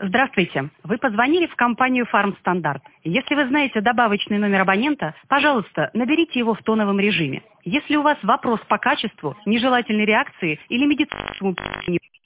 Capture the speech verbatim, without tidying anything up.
Здравствуйте. Вы позвонили в компанию «Фармстандарт». Если вы знаете добавочный номер абонента, пожалуйста, наберите его в тоновом режиме. Если у вас вопрос по качеству, нежелательной реакции или медицинскому